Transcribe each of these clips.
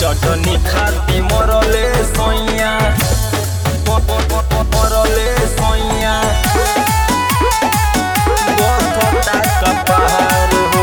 चटनी खाती मरले सोइया मरले सोइया बथता कपार हो।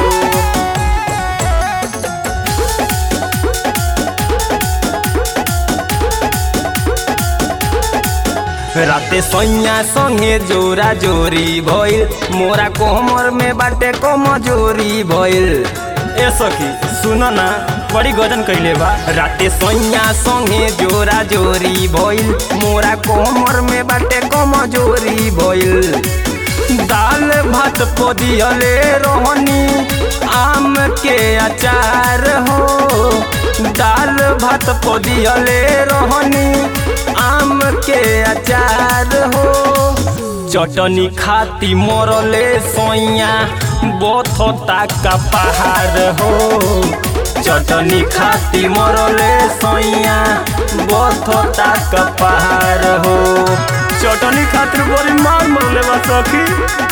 राते सोइया संगे जोरा जोरी भइल, मोरा कोमर में बाटे कमजोरी भइल। ए सखी सुन ना, बड़ी गजन कइले बा। राते सोइया संगे जोरा जोरी भइल, मोरा कोमर में बाटे कमजोरी भइल। दाल भात पदियले रोहनी आम के अचार हो, दाल भात पदियले रोहनी आम के अचार हो। चटनी खाती मरले सोइया बथता का पहाड़ हो। चटनी खाती मरले सोइया बथता का पहाड़ हो। चटनी खातिर बड़ी मार मरले बा सखी।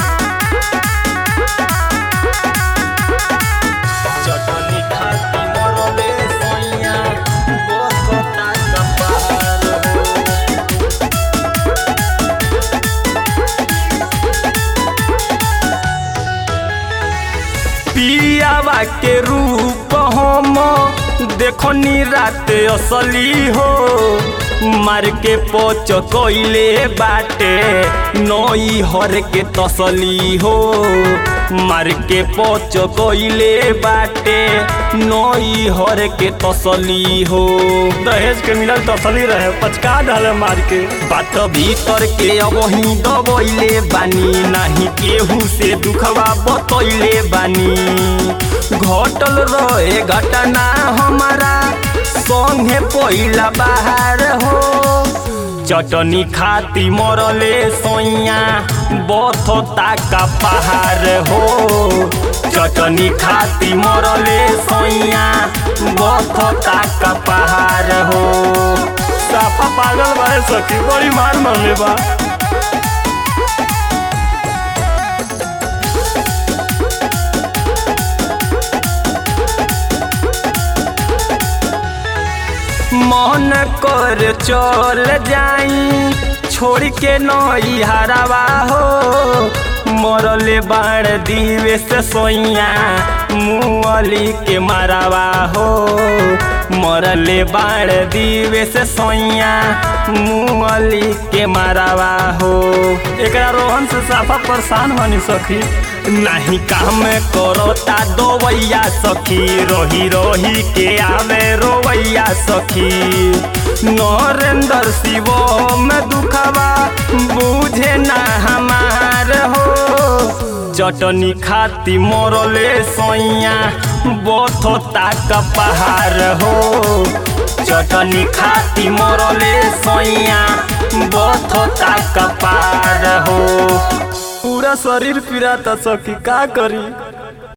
चटनी खाती मरले सोइया बथता का पहाड़ हो। पियावा के रूप हम देखनी रात असली हो, मार के पोच कोइले बाटे नई हर के तसली हो। मार के पोच कोइले बाटे नई हर के तसली हो। दहेज के मिलल तसली रहे, पचका डाले मार के। बात भीतर के अब ही दबैले बानी, नाही केहू से दुखवा बतैले बानी। घटल रहे घटना हमारा संगे पहिला बाहर हो। चटनी खाती मरले सोइया बथता का पहाड़ हो। चटनी खाती मरले सोइया बथता का पहाड़ हो। साफा पागल बा सखी, बड़ी मार मरले बा। मन कर चल जाई छोड़ के नई हरावा हो। मरले बाण दिवेश सोइया मुअली के मारावा हो। मरले बाण दिवेश सोइया मुअली के मारावा हो। एकरा रोहन से साफा परेशान बनी सखी। नहीं काम करता दोवैया सखी, रोही रोही के आवे रोवैया सखी। नरेंद्र शिव में दुखवा बुझे ना हमार हो। चटनी खाती मरले सोइया बथता का पहाड़ हो। चटनी खाती मरले सोइया बथता का पहाड़ हो। पूरा शरीर पीड़ा सखी, का करी।